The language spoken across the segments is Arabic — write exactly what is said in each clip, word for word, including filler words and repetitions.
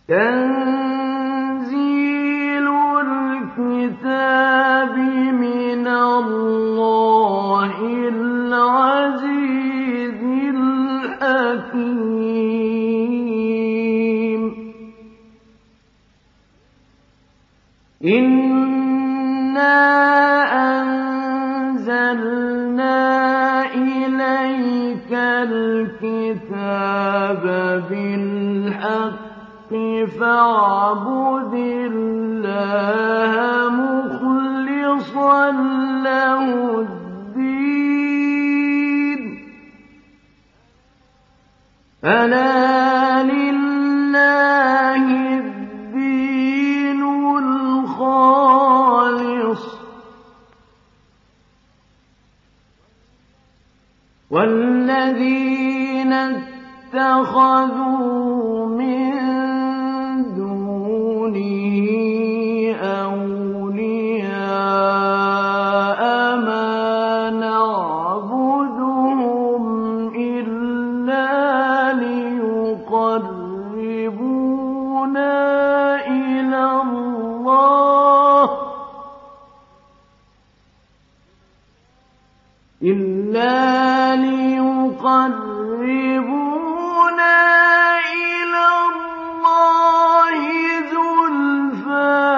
تنزيل الكتاب من الله العزيز الحكيم. إنا أنزلنا إليك الكتاب بالحق فاعبد الله مخلصا له الدين. ألا لله الدين الخالص والذين اتخذوا من دونه أولياء ما نعبدهم إلا ليقربونا إلى الله إلا ليقربونا إلى الله زلفى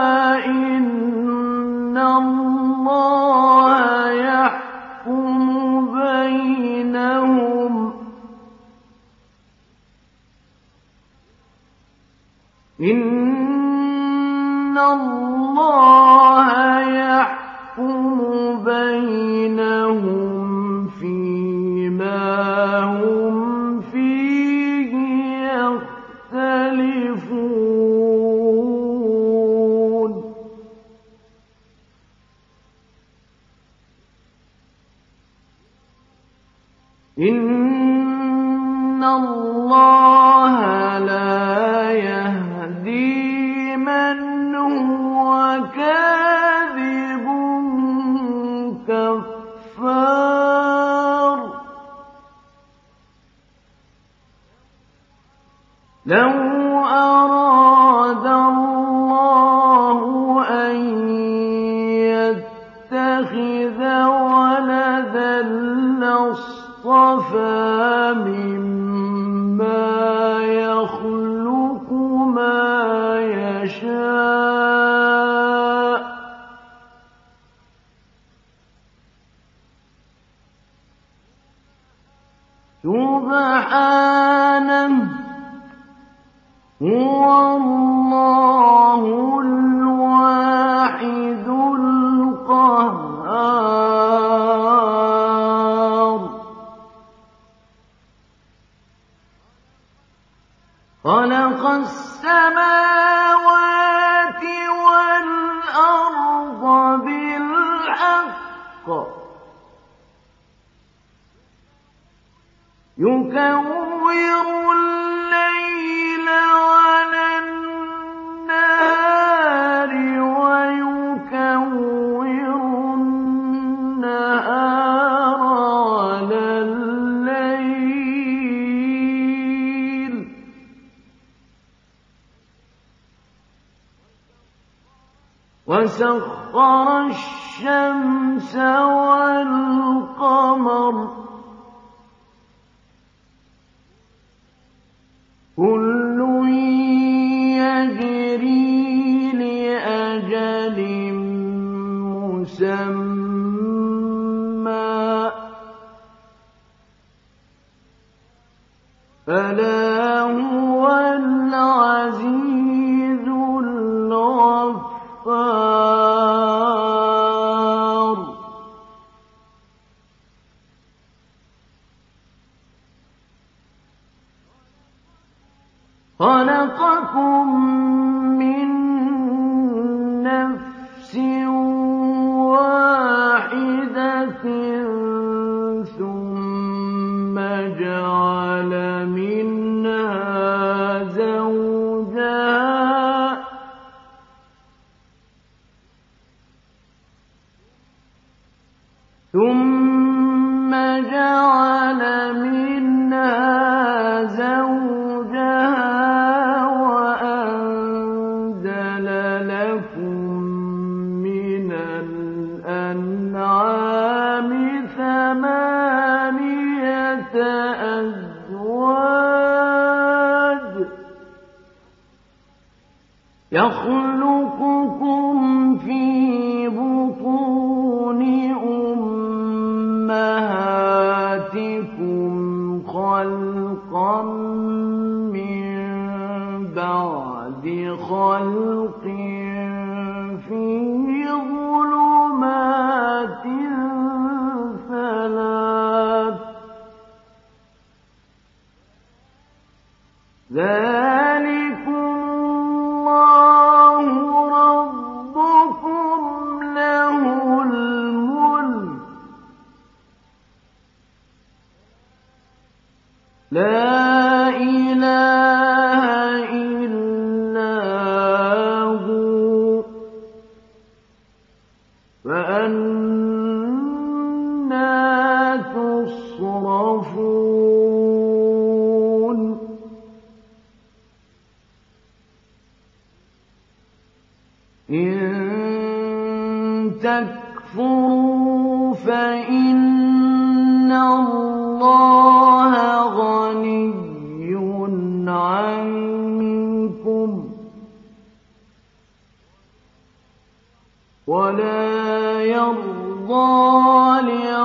إن الله يحكم بينهم إن الله يحكم بينهم فيما هم فيه يختلفون. إن الله لا يهدي من هو كاذب كفار. لو أراد الله أن يتخذ ولدا لاصطفى مما يخلق ما يشاء سبحانه هو الله الواحد القهار. خلق السماوات والأرض بالحق يكور الليل على النهار ويكور النهار على الليل وسخر الشمس والقمر كل يجري لأجل مسمى ألا هو العزيز الغفار. خلقكم من نفس واحدة ثم جعل منها زوجها ثم جعل منها زوجها وأنزل يخلقكم في بطون أمهاتكم خلقا من بعد خلق في ظلمات ثلاث ذلكم الله ربكم له الملك لا إله إلا هو فأنى تصرفون إن تكفروا فإن الله غني عنكم ولا يرضى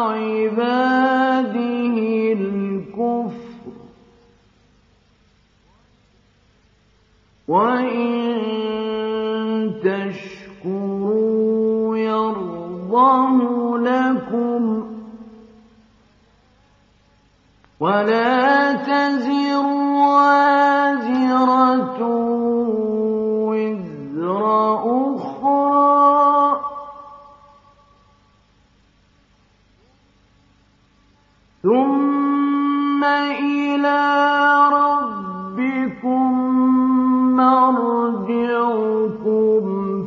لعباده الكفر وإن تشكروا يرضه لكم ولا تزر وازرة وزر أخرى ثم إلى ربكم مرجعكم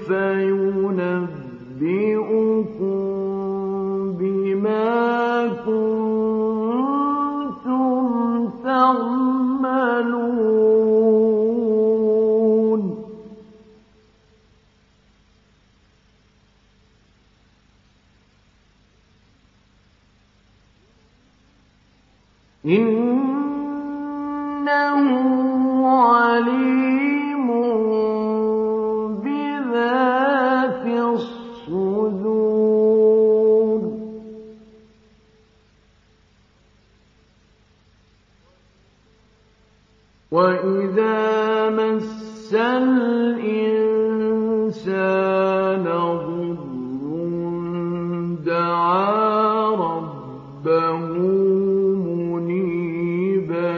فينبئكم بما كنتم تعملون إنه عليم بذات الصدور وإذا مس الإنسان ضر دعا ربه منيبا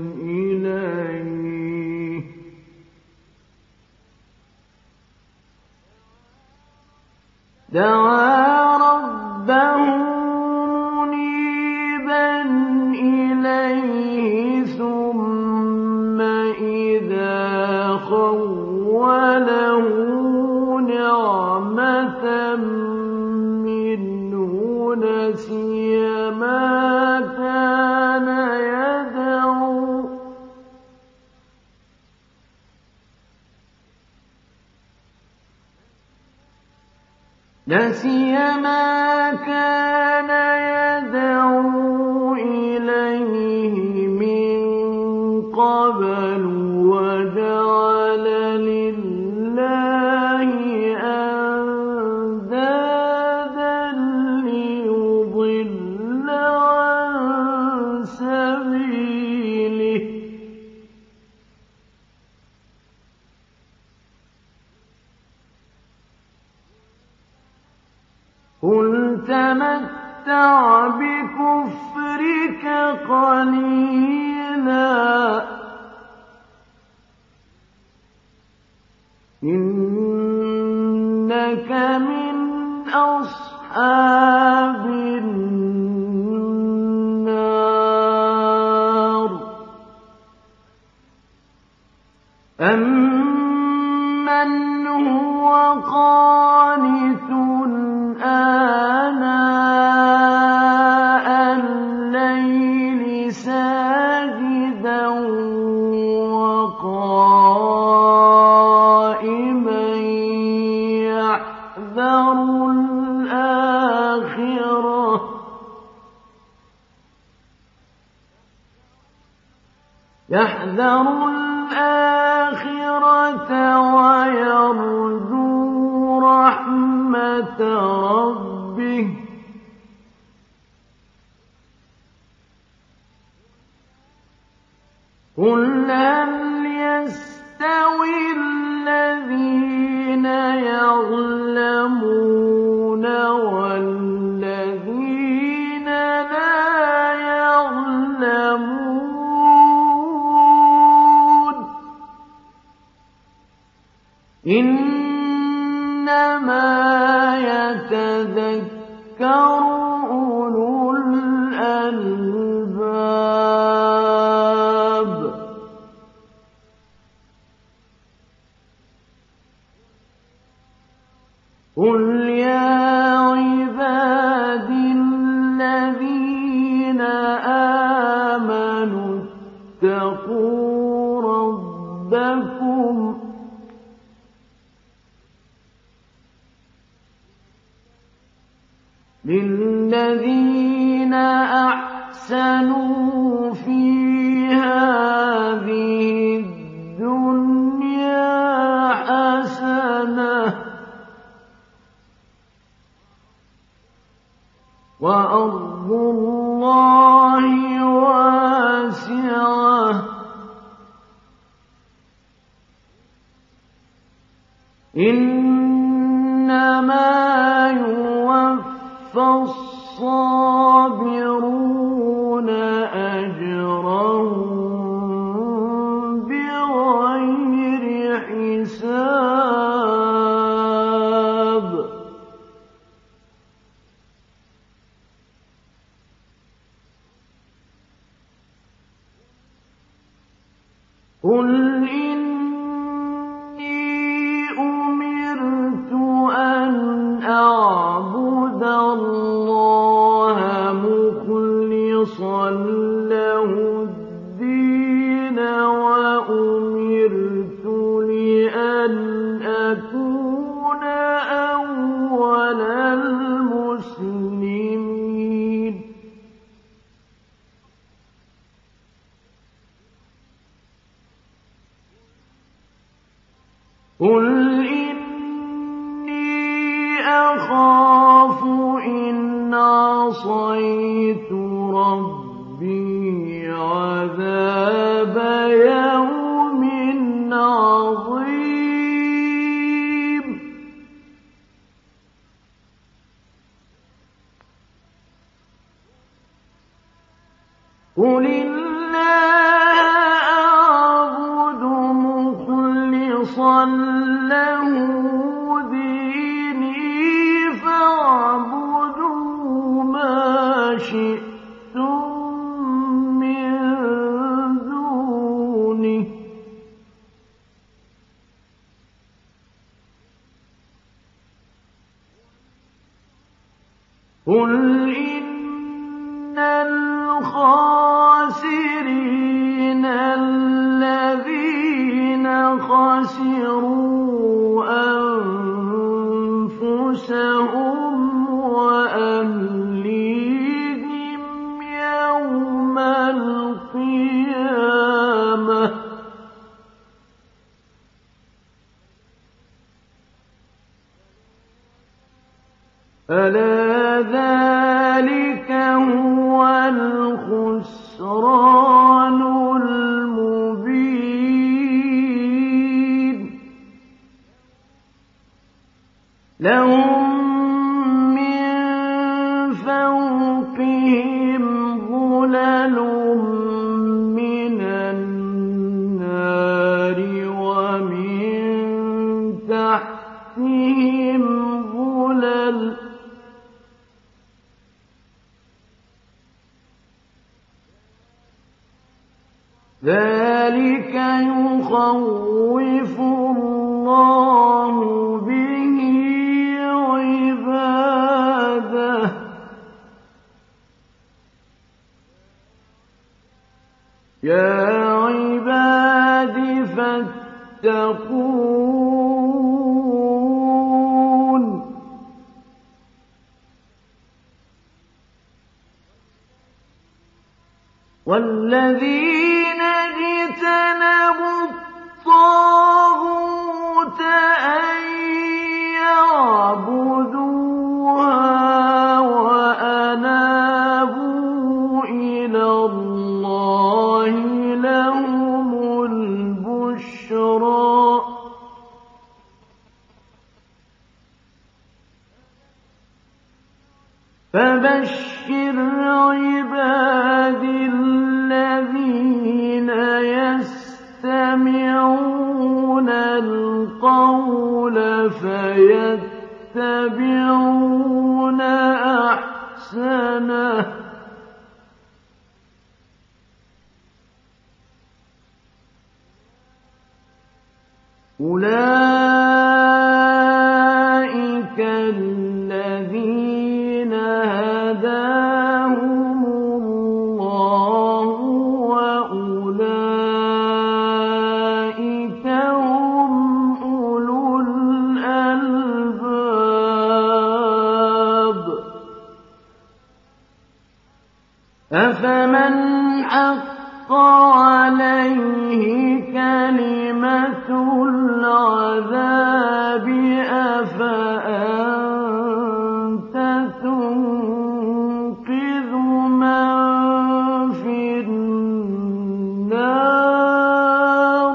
إليه دعا ربه منيبا إليه ثم إذا خوله نعمة منه نسي ما كان يدعو نسي ما كان يدعو إليه من قبل وجعل لله أندادا ليضل عن سبيله قل تمتع بكفرك قليلا إنك من أصحاب النار أمن هو قانت آناء الليل ساجدا وقائما يحذر الآخرة يحذر الآخرة ويرجو إنما يتذكر أولو الألباب. قل يا عبادي الذين آمنوا اتقوا ربكم للذين أحسنوا في هذه الدنيا حسنة وأرض الله واسعة إنما يوفى الصابرون أجرهم بغير حساب. قل إني أمرت أن أعبد الله مخلصا له الدين وأمرت لأن أكون أول المسلمين. قل إني أخاف إن عصيت ربي عذاب يوم عظيم. قل الله أعبد مخلصا له ديني فاعبدوا ما شئتم من دونه قل إن الخاسرين الذين خسروا أنفسهم وأهليهم يوم القيامة ألا ذلك هو الخسران المبين. لهم من فوقهم ظلل من النار ومن تحتهم ظلل ذلك يخوف الله به عباده. يا عباد فاتقون والذين اجتنبوا الطاغوت أن يعبدوها وأنابوا إلى الله لهم البشرى. فبشر عبادي الذين يستمعون القول القول فيتبعون أحسنه أولئك الذين هداهم الله وأولئك هم أولو الألباب أفمن حق عليه كلمة العذاب أفأنت تنقذ من في النار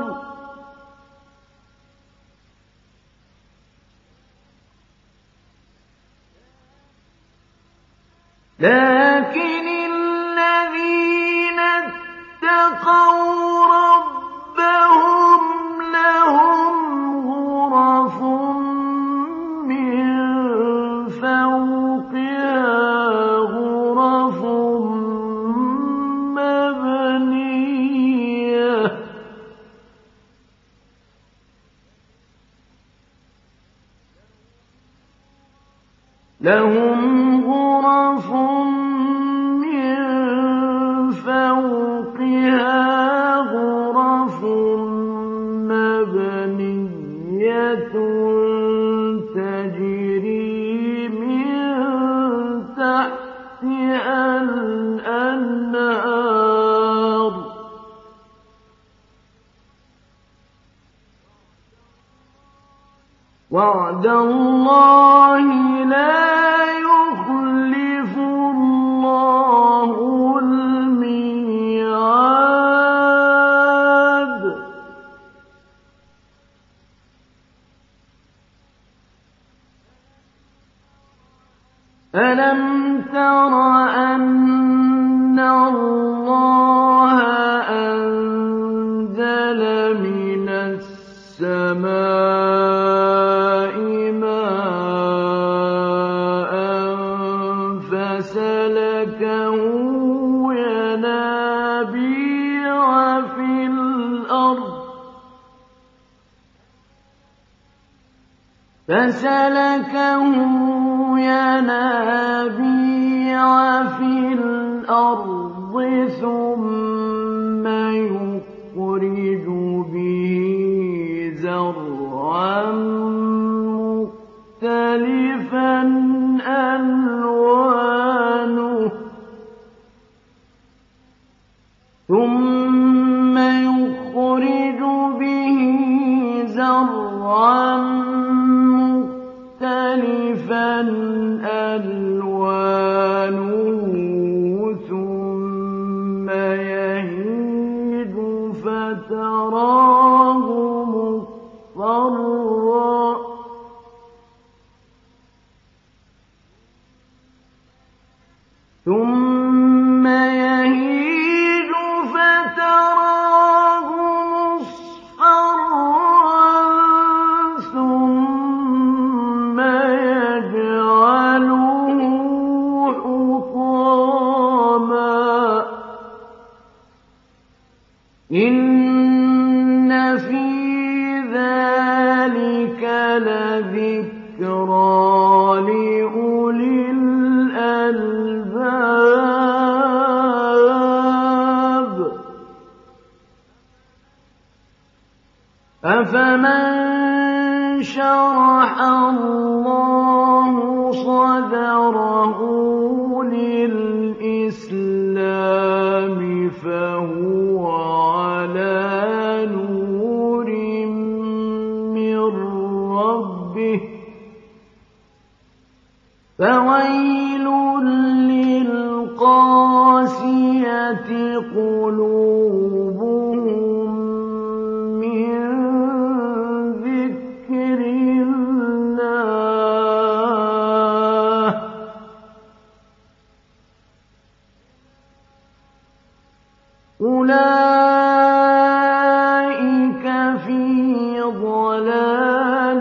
لكن الذين اتقوا ربهم لهم غرف من فوقها غرف مبنية لهم غرف من فوقها غرف مبنية تجري من تحتها الأنهار وعد الله لا يخلف الله الميعاد ألم تر أن الله أنزل من السماء ماء فسلكه ينابيع في الأرض فسلكه ينابيع في الأرض ثم يخرج به زرعا مختلفا ألوانه ثم يخرج به زرعا مختلفا ألوانه ثم يهيج فتراه مصفرا ثم يهيج فتراه مصفرا ثم يجعله حطاما إن في ذلك لذكرى لأولي الألباب أفمن شرح الله صدره للإسلام فهو على نور من ربه فويل للقاسية قلوبهم من ذكر الله أولئك في ضلال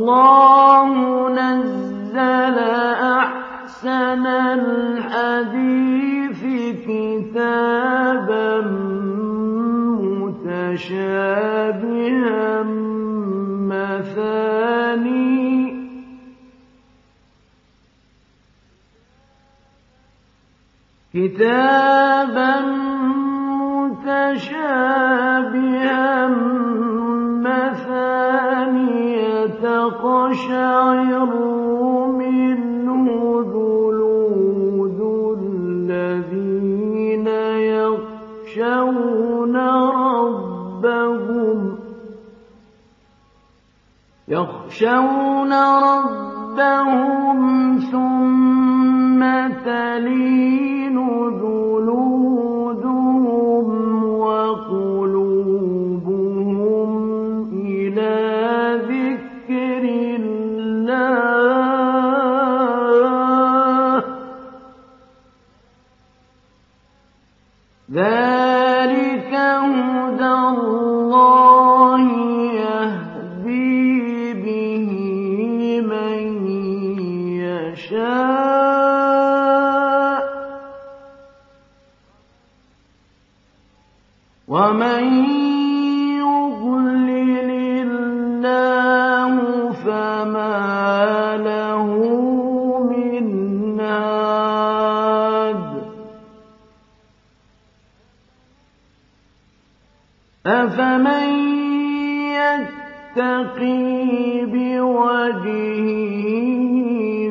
والله نزل أحسن الحديث كتابا متشابها مثاني كتابا متشابها مثانية تقشعر منه جلود الذين يخشون ربهم يخشون ربهم ثم تلين جلودهم وقلوبهم إلى ذكر الله ذلك هدى الله يهدي به من يشاء ومن يضلل الله فما له من هاد أفمن يتقي بوجهه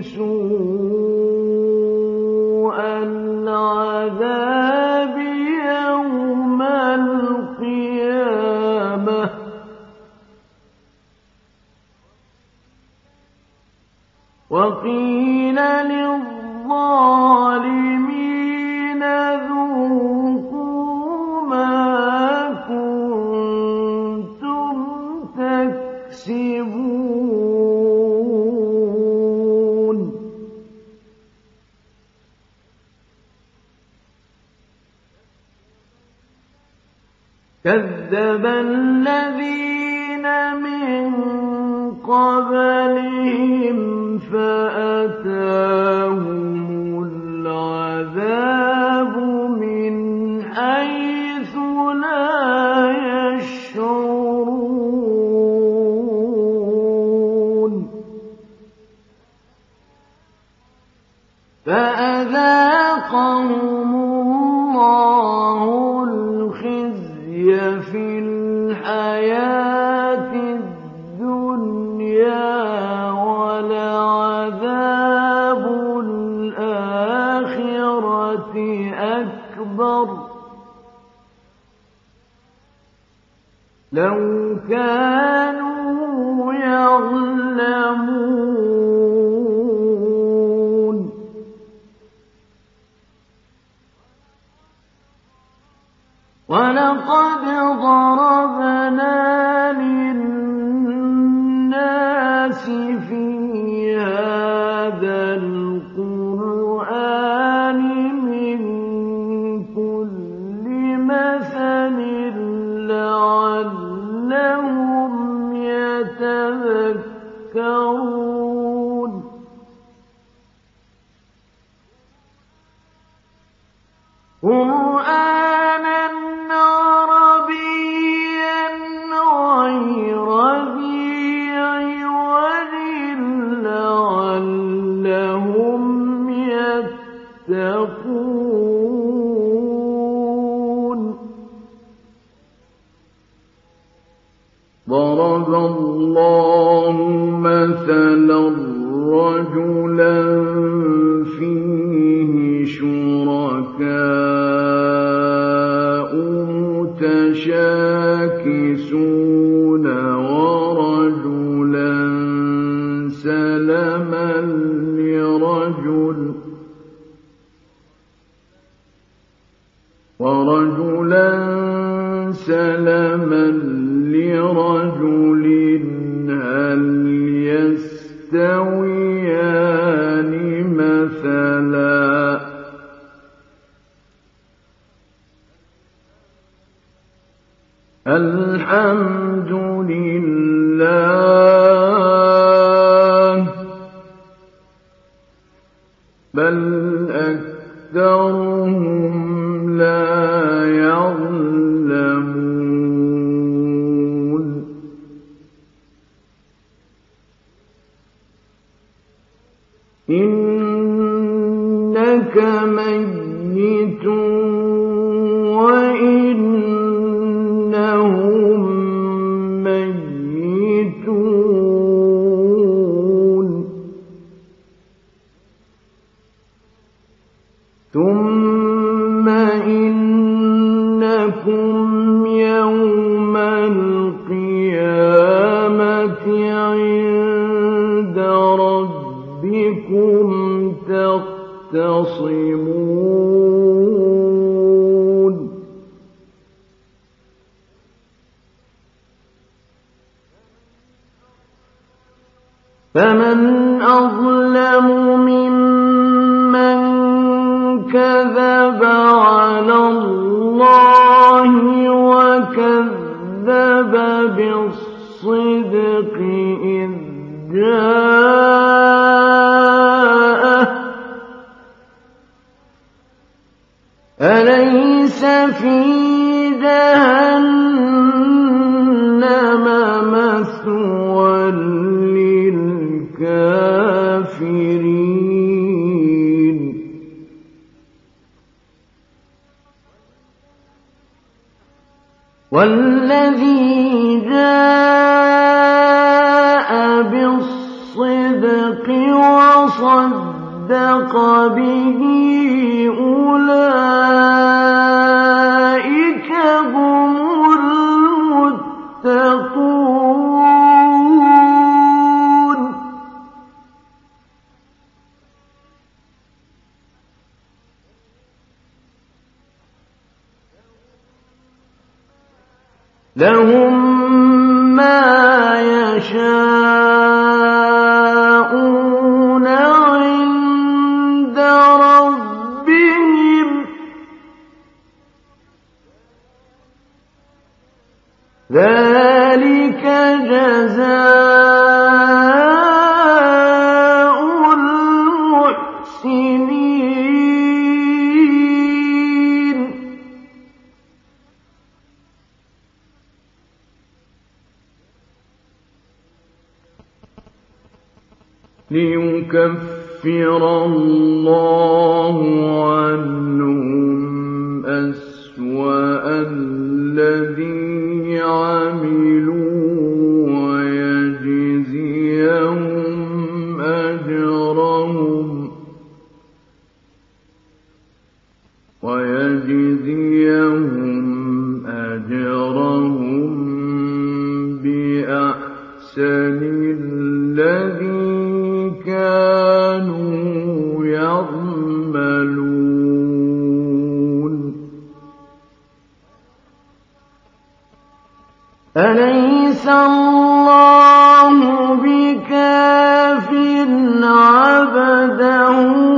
سوء العذاب يوم القيامة وقيل للظالمين ذوقوا ما كنتم تكسبون كذب الذين من قبلهم فأتاهم العذاب من حيث لا يشعرون فأذاقهم الله الخزي في الحياة الدنيا ولعذاب الآخرة أكبر لو كانوا يعلمون ولقد ضربنا للناس في هذا القرآن من كل مثل لعلهم يتذكرون قرآنا عربيا غير ذي عوج لعلهم يتقون ضرب الله مثلا رجلا فيه شركاء متشاكسون ورجلا سلما لرجل ورجلا سلما لرجل هل يستويان مثلا الحمد لله بل أكثرهم لا يعلمون إنك ميت وإنهم ميتون ثم إنكم يوم القيامة عند ربكم تختصمون فمن أظلم ممن كذب على الله وكذب بالصدق إذ جاءه أليس في جهنم مثوى للكافرين والذي جاء بالصدق وصدق به أولئك هم المتقون لهم ما يشاءون عند ربهم ذلك جزاء المحسنين ليكفر الله عنهم أسوأ الذي عملوا ويجزيهم أجرهم ويجزيهم أجرهم بأحسن الذي كانوا يعملون أليس الله بكاف عبده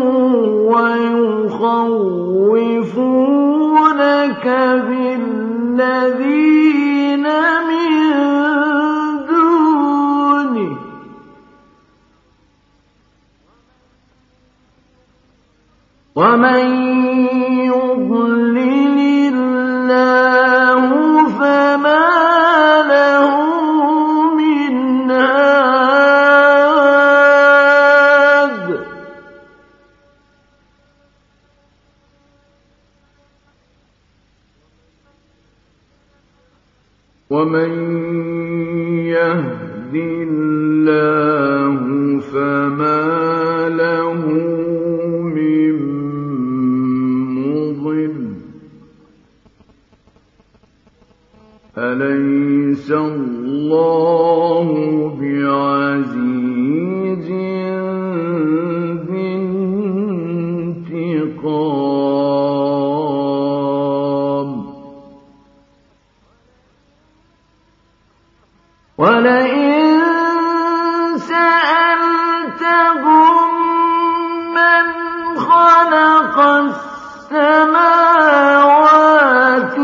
ويخوفونك بالذين من دونه ومن يضلل الله فما له من هاد ومن يهد الله فما له من مضل أليس الله بعزيز ذي انتقام ولئن سألتهم من خلق السماوات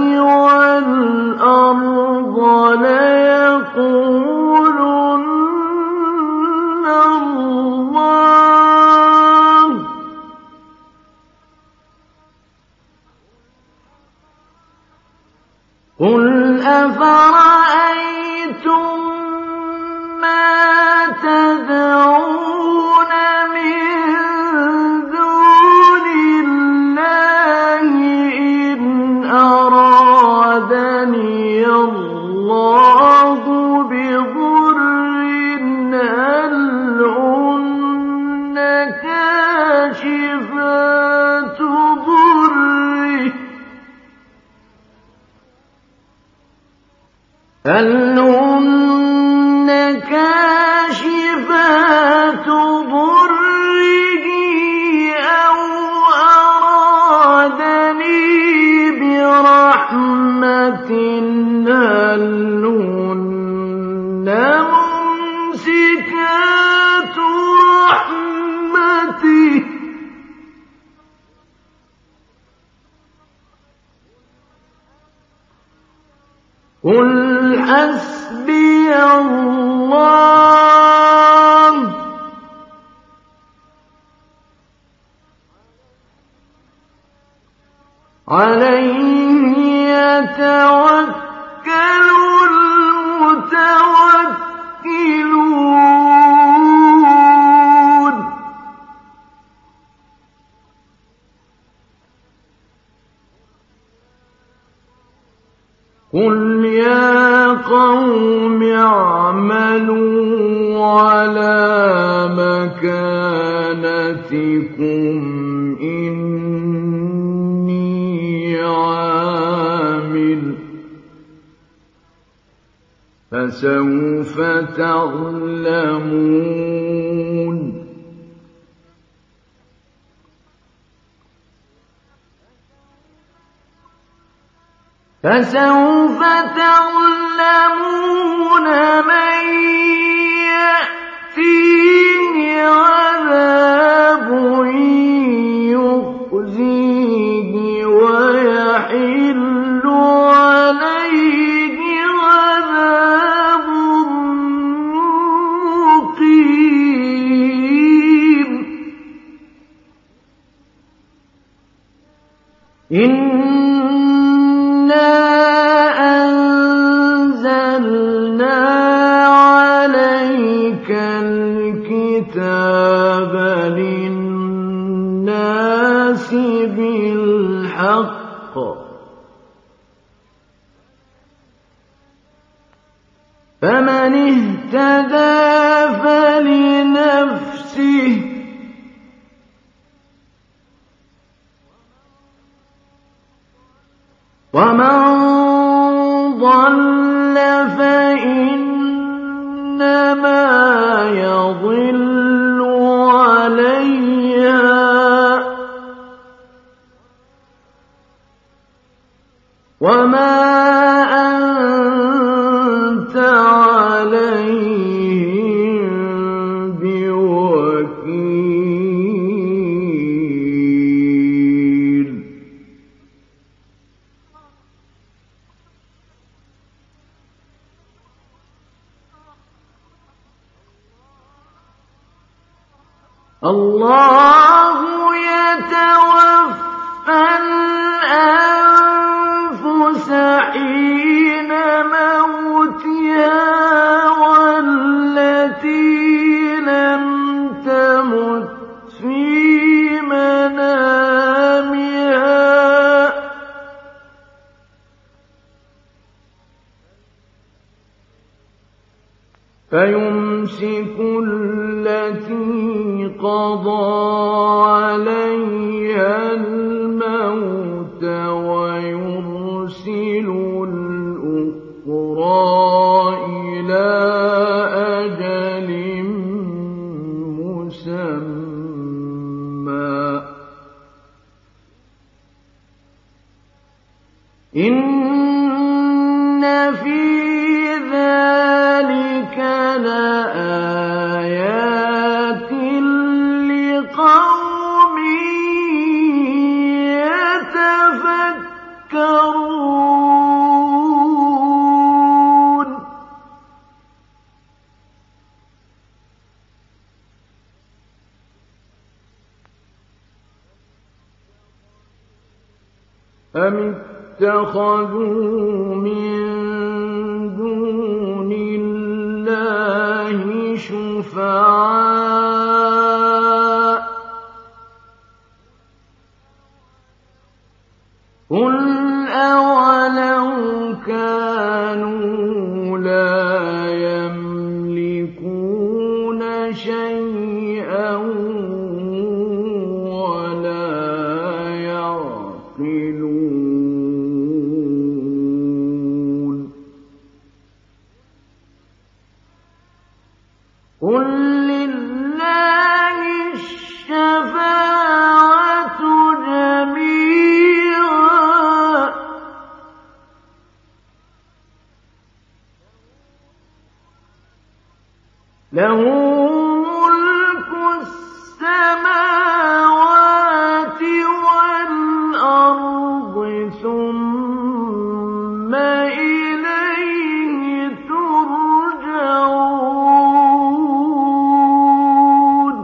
والأرض ليقولن الله قُلْ أَفَرَأَيْتُم مَّا تَدْعُونَ مِن دُونِ اللَّهِ إِنْ أَرَادَنِيَ اللَّهُ بِضُرٍّ هَلْ هُنَّ كَاشِفَاتُ ضُرِّهِ هَلْ هُنَّ كَاشِفَاتُ ضُرِّهِ أَوْ أَرَادَنِي بِرَحْمَةٍ هَلْ هُنَّ مُمْسِكَاتُ رَحْمَتِهِ قُلْ حَسْبِيَ اللَّهُ عَلَيْهِ يَتَوَكَّلُ الْمُتَوَكِّلُونَ قُلْ يَا قَوْمِ اعْمَلُوا عَلَىٰ مَكَانَتِكُمْ إِنِّي عَامِلٌ ۖ فَسَوْفَ تَعْلَمُونَ فَسَوْفَ تَعْلَمُونَ مَن يَأْتِيهِ عَذَابٌ يُخْزِيهِ وَيَحِلُّ عَلَيْهِ عَذَابٌ مُّقِيمٌ الْكِتَابَ لِلنَّاسِ بِالْحَقِّ فَمَنِ اهْتَدَىٰ فَلِنَفْسِهِ وَمَن ضَلَّ فَإِنَّمَا يَضِلُّ عَلَيْهَا وَمَا أَنتَ عَلَيْهِم بِوَكِيلٍ اللَّهُ يَتَوَفَّى الْأَنفُسَ حِينَ مَوْتِهَا وَالَّتِي لَمْ تَمُتْ فِي مَنَامِهَا فَيُمْسِكُ الَّتِي قَضَىٰ عَلَيْهَا الْمَوْتَ وَيُرْسِلُ الْأُخْرَىٰ إِلَىٰ أَجَلٍ مُّسَمًّى إِنَّ فِي ذَٰلِكَ لَآيَاتٍ لِّقَوْمٍ يَتَفَكَّرُونَ أَمِ اتَّخَذُوا مِن دُونِ اللَّهِ شُفَعَاءَ ۚ قُلْ أَوَلَوْ كَانُوا لَا يَمْلِكُونَ شَيْئًا وَلَا يَعْقِلُونَ قُل لِّلَّهِ الشَّفَاعَةُ جَمِيعًا ۖ لَّهُ مُلْكُ السَّمَاوَاتِ وَالْأَرْضِ ثُمَّ إِلَيْهِ تُرْجَعُونَ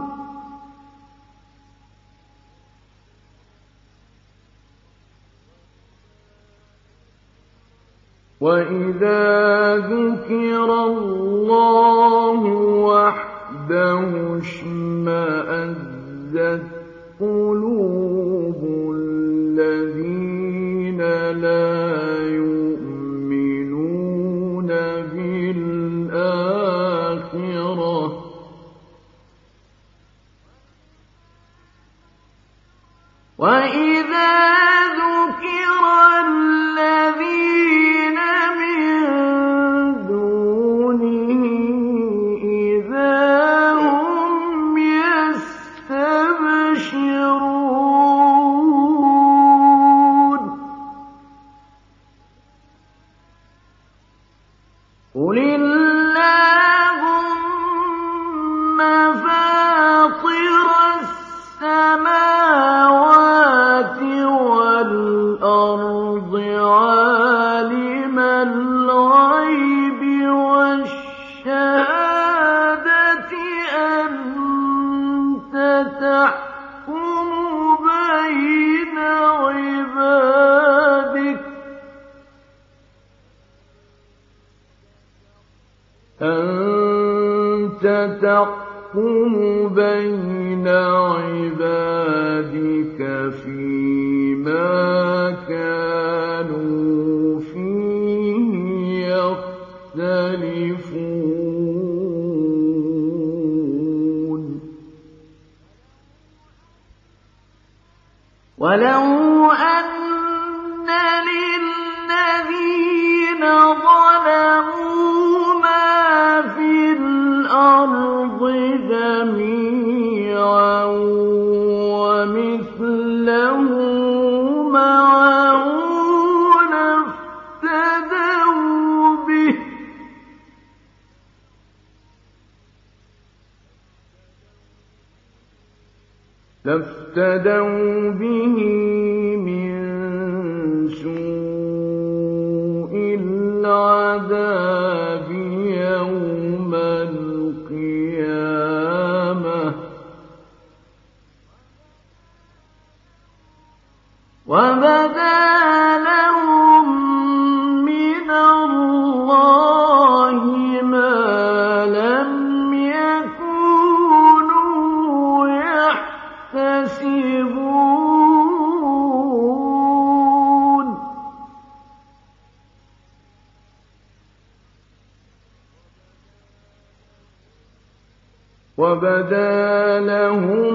وَإِذَا ذُكِرَ اللَّهُ وَحْدَهُ اشْمَأَزَّتْ قُلُوبُ الَّذِينَ لَا يُؤْمِنُونَ بِالْآخِرَةِ ۖ وَإِذَا ذُكِرَ الَّذِينَ مِن دُونِهِ إِذَا هُمْ يَسْتَبْشِرُونَ قُلِ اللَّهُمَّ فَاطِرَ السَّمَاوَاتِ وَالْأَرْضِ عَالِمَ الْغَيْبِ وَالشَّهَادَةِ أَنتَ تَحْكُمُ بَيْنَ عِبَادِكَ أَنتَ تَحْكُمُ بَيْنَ عِبَادِكَ فِيمَا كَانُوا فِيهِ يَخْتَلِفُونَ وَلَوْ أَنَّ لِلَّذِينَ ظَلَمُوا مَا فِي الْأَرْضِ جَمِيعًا وَمِثْلَهُ مَعَهُ لَافْتَدَوْا بِهِ لَافْتَدَوْا بِهِ مِن سُوءِ الْعَذَابِ يَوْمَ الْقِيَامَةِ ۚ وَبَدَا لَهُم مِّنَ اللَّهِ مَا لَمْ يَكُونُوا يَحْتَسِبُونَ وَبَدَا لَهُمْ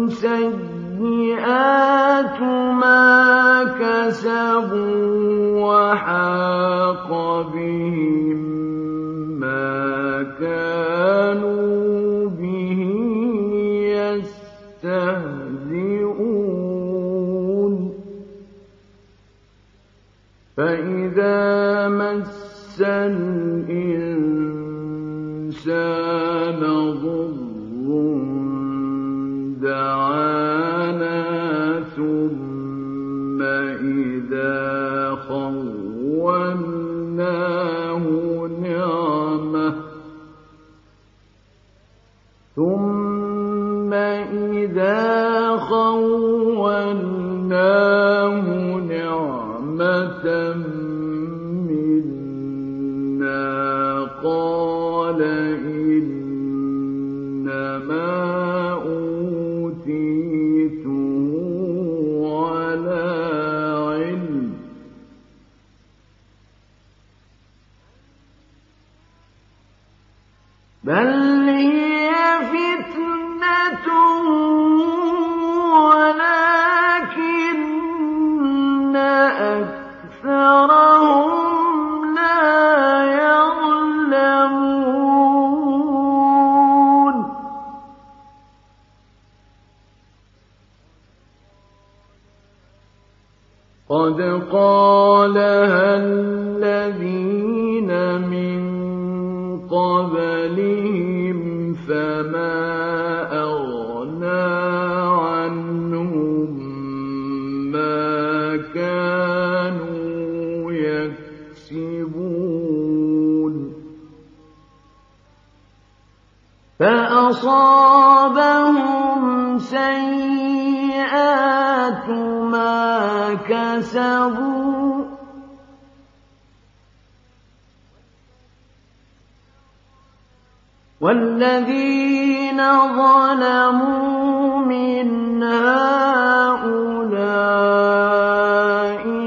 سَيِّئَاتُ مَا كَسَبُوا وَحَاقَ بِهِم مَّا كَانُوا بِهِ يَسْتَهْزِئُونَ فَإِذَا مَسَّ الْإِنسَانَ ضُرٌّ دَعَانَا ثُمَّ إِذَا خَوَّلْنَاهُ نِعْمَةً ثُمَّ إِذَا خَوَّلْنَاهُ نِعْمَةً قد قالها الذين من قبلهم فما أغنى عنهم ما كانوا يكسبون فأصابهم سيئات ما كسبوا والذين ظلموا من هؤلاء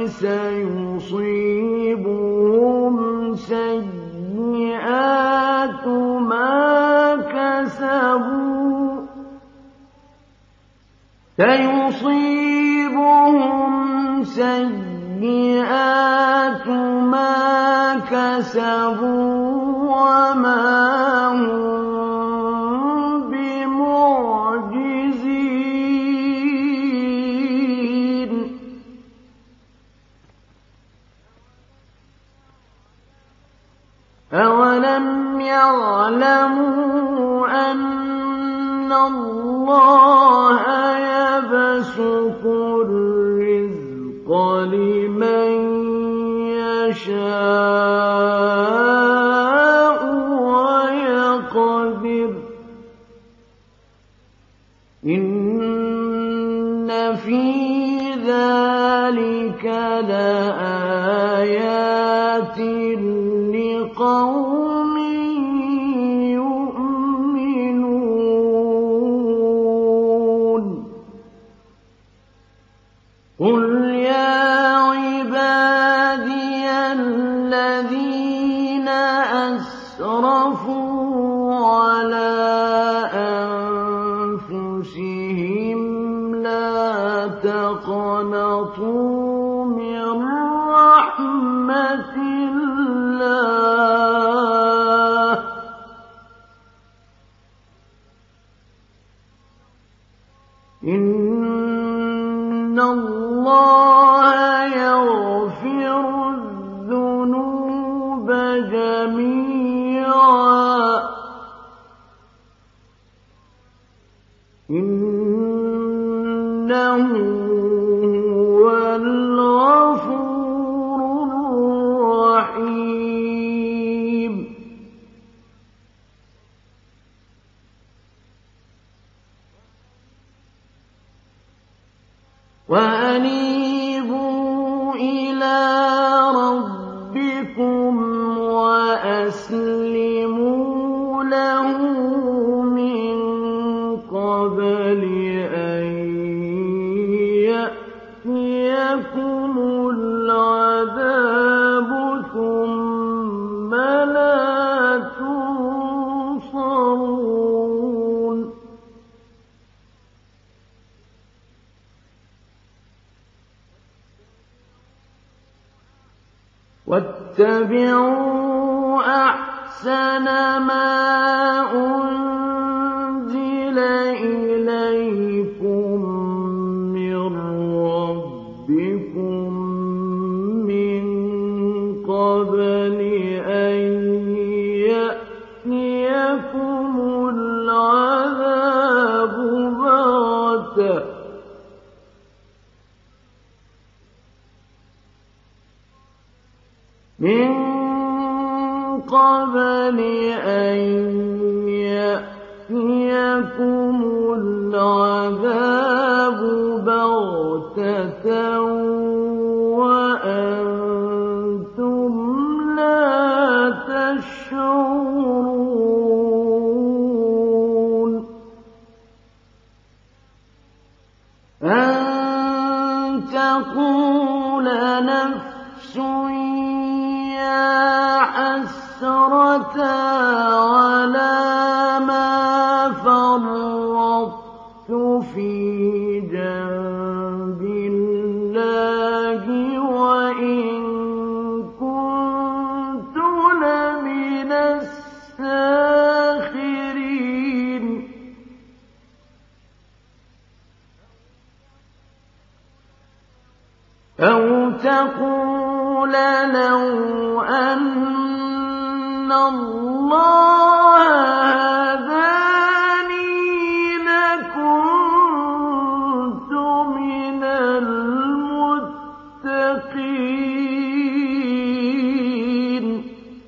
سيصيبهم سيئات ما كسبوا سيصيبهم سيئات ما كسبوا وما هم بمعجزين أولم يعلموا أن الله يبسط الرزق لمن يشاء ويقدر إن في ذلك لآيات لقوم يؤمنون قل يا عبادي الذين أسرفوا على أنفسهم لا تقنطوا من رحمة الله إن الله يغفر الذنوب جميعا إنه هو الغفور الرحيم وأنيبوا إلى ربكم وأسلموا له من قبل أن يأتيكم العذاب ثم لا تنصرون واتبعوا أحسن ما أنزل إليكم من ربكم من قبل أن يأتيكم العذاب بغتة من قبل أن يأتيكم العذاب بغتة وأنتم لا تشعرون أن تقول نفس يا حسرة على ما فرطت في جنب الله وإن كنت لمن الساخرين أَوْ تَقُولَ لَوْ أَنَّ اللَّهَ هَدَانِي لَكُنتُ مِنَ الْمُتَّقِينَ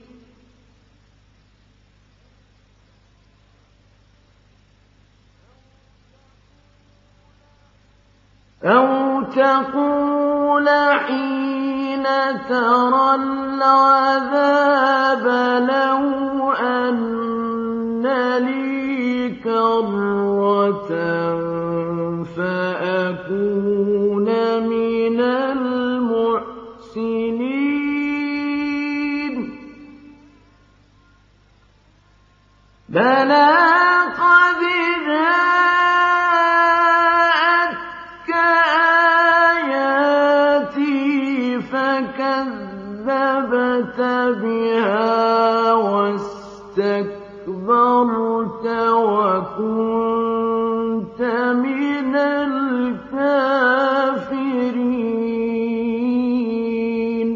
أَوْ تَقُولَ حِينَ تَرَى الْعَذَابَ لَوْ أَنَّ لِي كَرَّةً فَأَكُونَ مِنَ الْمُحْسِنِينَ بَلَىٰ قَدْ جَاءَتْكَ آيَاتِي فَكَذَّبْتَ بِهَا وَاسْتَكْبَرْتَ وَكُنتَ مِنَ الْكَافِرِينَ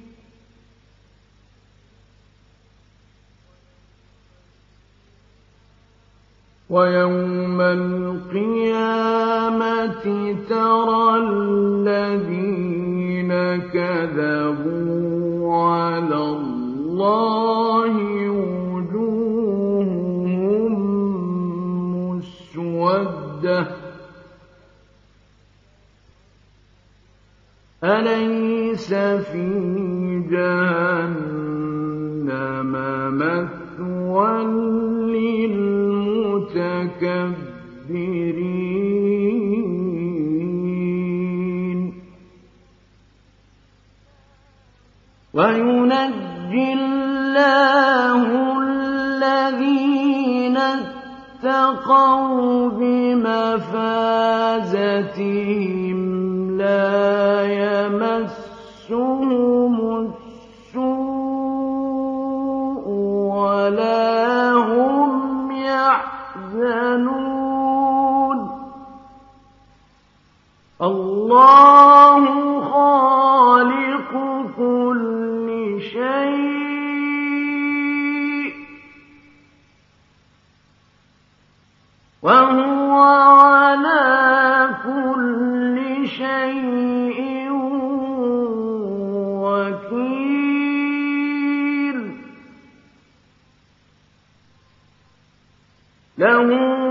وَيَوْمَ الْقِيَامَةِ تَرَى الَّذِينَ كَذَبُوا عَلَى اللَّهِ وُجُوهُهُم مُّسْوَدَّةٌ أَلَيْسَ فِي جَهَنَّمَ مَثْوًى لِّلْمُتَكَبِّرِينَ وَيُنَجِّي اللَّهُ الَّذِينَ اتَّقَوْا بِمَفَازَتِهِمْ لَا يَمَسُّهُمُ السُّوءُ وَلَا هُمْ يَحْزَنُونَ اللَّهُ خَالِقُ كُلِّ شَيْءٍ وَهُوَ عَلَىٰ كُلِّ شَيْءٍ وَكِيلٌ لَهُ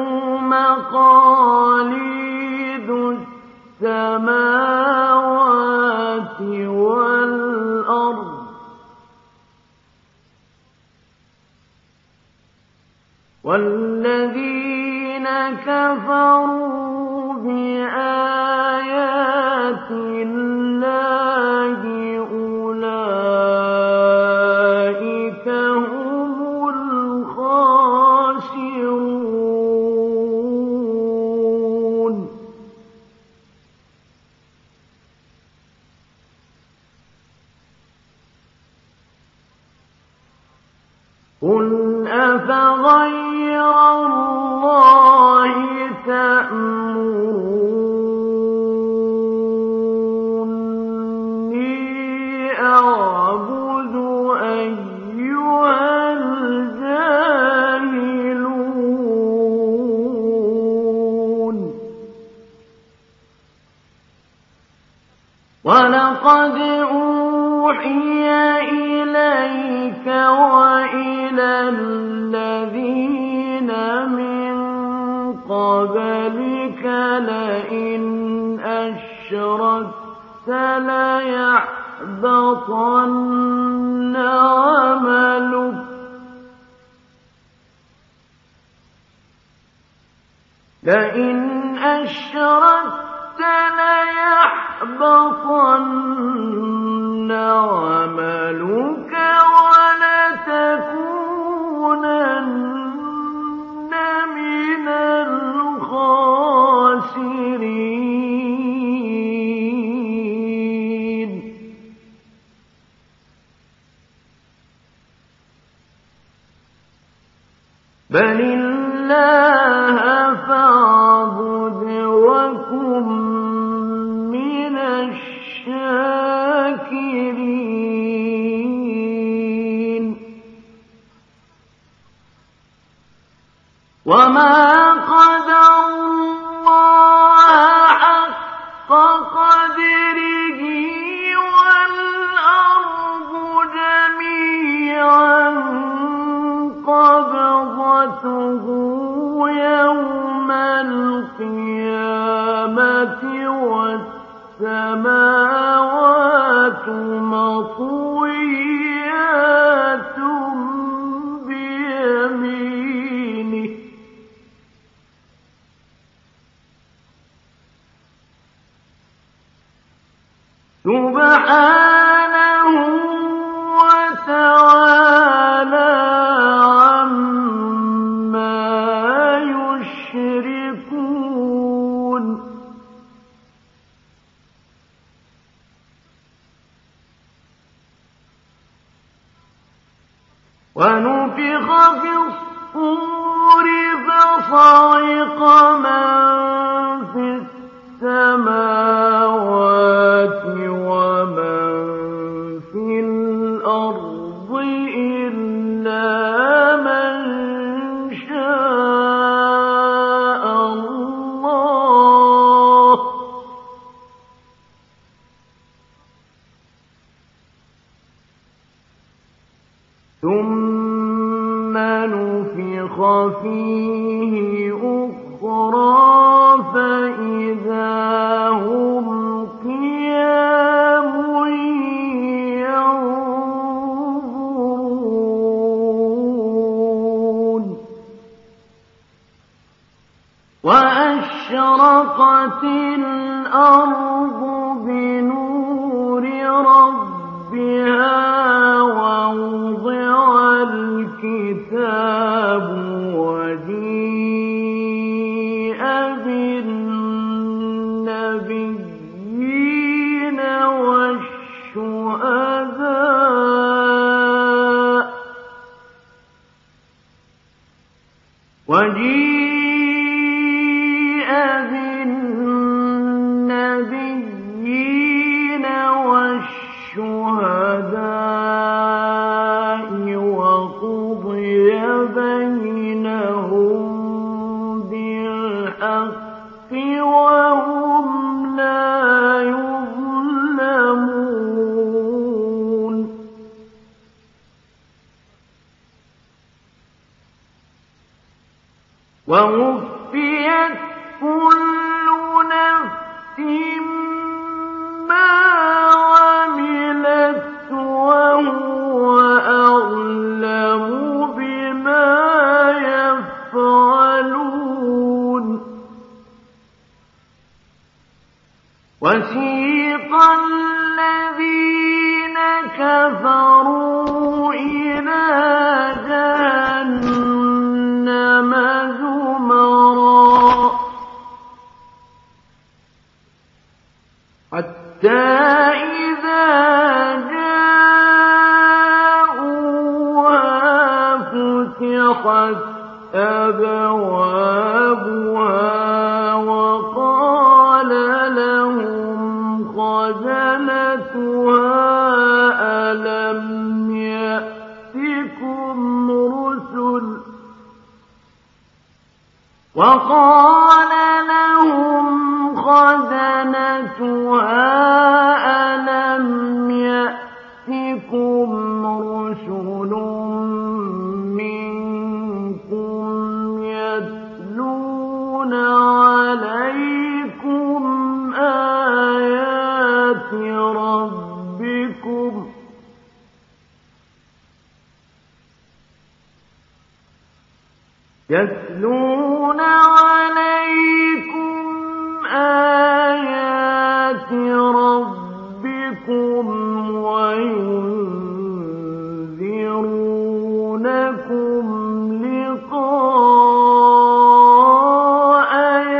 مَقَالِيدُ السَّمَاوَاتِ وَالْأَرْضِ وَالَّذِينَ كَفَرُوا بِآيَاتِ اللَّهِ أُولَٰئِكَ هُمُ الْخَاسِرُونَ قُلْ أَفَغَيْرَ اللَّهِ تَأْمُرُونِّي أَعْبُدُ أَيُّهَا الْجَاهِلُونَ وَلَقَدْ أُوحِيَ إِلَيْكَ وَإِلَى الَّذِينَ مِن قَبْلِكَ لَئِنْ أَشْرَكْتَ لَيَحْبَطَنَّ عَمَلُكَ لَئِنْ أَشْرَكْتَ لَيَحْبَطَنَّ عَمَلُكَ وَلَتَكُونَنَّ مِنَ الْخَاسِرِينَ بَلِ اللَّهَ فَاعْبُدْ وَكُن مِّنَ الشَّاكِرِينَ وما قدروا الله حق قدره والأرض جميعا قبضته يوم القيامة والسماوات مطويات بيمينه سبحانه وتعالى عما يشركون ونفخ في الصور فصعق من في السماوات ومن في الأرض إلا من شاء الله ثم نفخ فيه أخرى فإذا هم قيام ينظرون وأشرقت الأرض بنور ربها ووضع الكتاب وجيء بالنبيين والشهداء وجيء بالنبيين والشهداء وقضي بينهم بالحق وهم لا يظلمون ووفيت كل نفس ما عملت وهو أعلم بما يفعلون وسيق الذين كفروا إلى جهنم زمرا حتى إذا جاءوها فتحت أبوابها وقال لهم خزنتها ألم يأتكم رسل وقال لهم خزنتها ألم يأتكم رسل منكم يتلون عليكم آيات ربكم يتلون عليكم آيات ربكم وينذرونكم لقاء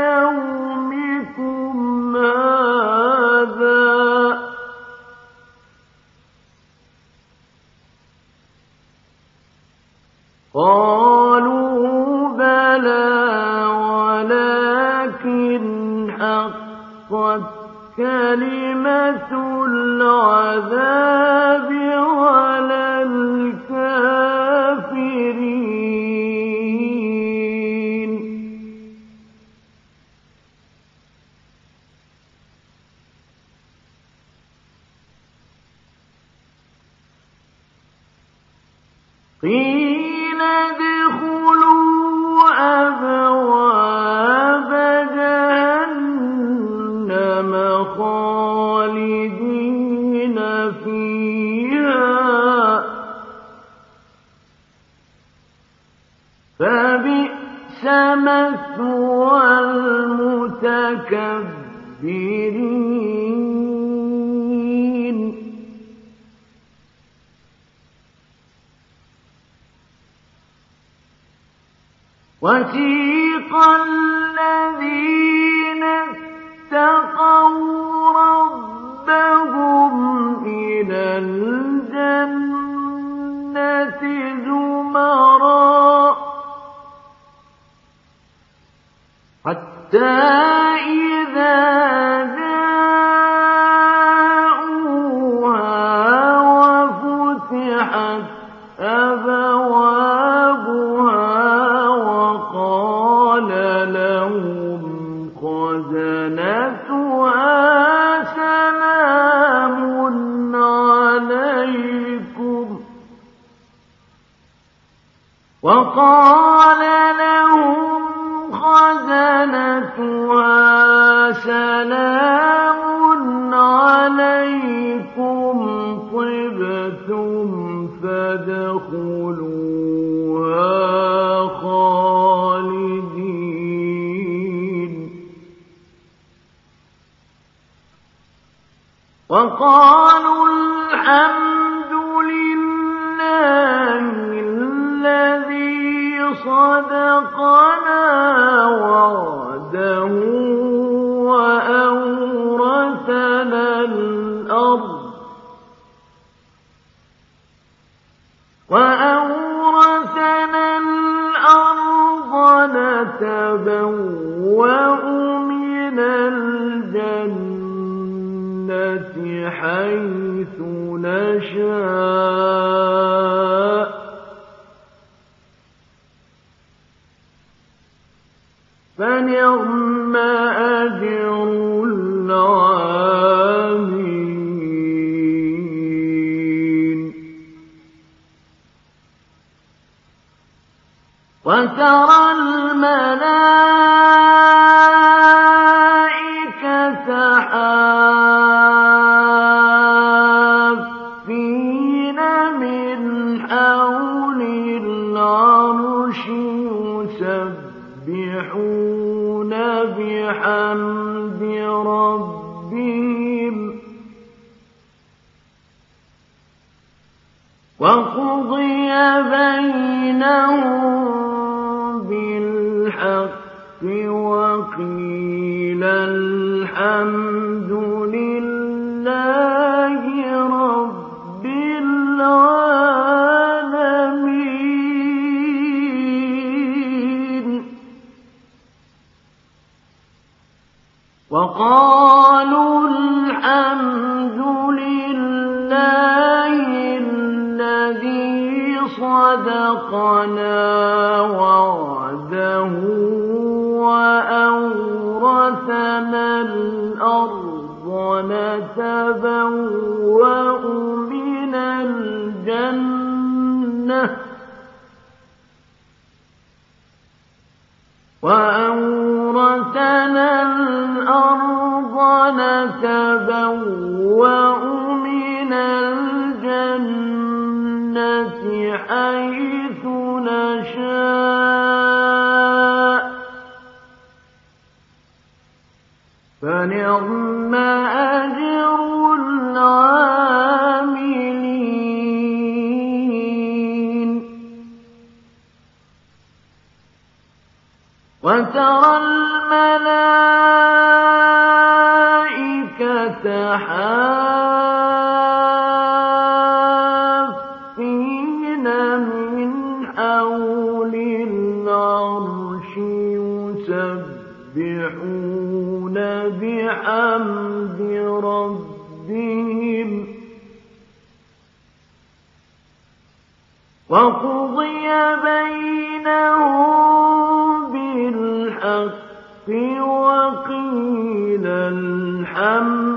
يومكم هذا قالوا بلى ولكن حقت كلمة العذاب على الكافرين قيل ادخلوا أبواب جهنم خالدين فيها فبئس مثوى المتكبرين. وسيق الذين اتقوا ربهم إلى الجنة زمرا حتى إذا جاءوها وفتحت أبوابها وقال لهم خزنتها سلام عليكم وقال لهم خزنتها سلام عليكم طبتم فادخلوها خالدين. وقالوا الحمد لله الذي صدقنا وعده وأورثنا الأرض وأورثنا الأرض نتبوأ من الجنة حيث نشاء فنعم أجر العاملين. وترى الملائكة حافين من حول العرش يسبحون بحمد ربهم وقضي بينهم بالحق وقيل الحمد لله رب العالمين. وقالوا الحمد لله الذي صدقنا وعده وأورثنا الأرض نتبوأ من الجنة وأورثنا الأرض نتبوأ من الجنة حيث نشاء فنعم أجر العاملين. وترى الملائكة حافين من حول العرش يسبحون بحمد ربهم وقضي بينهم بالحق وقيل الحمد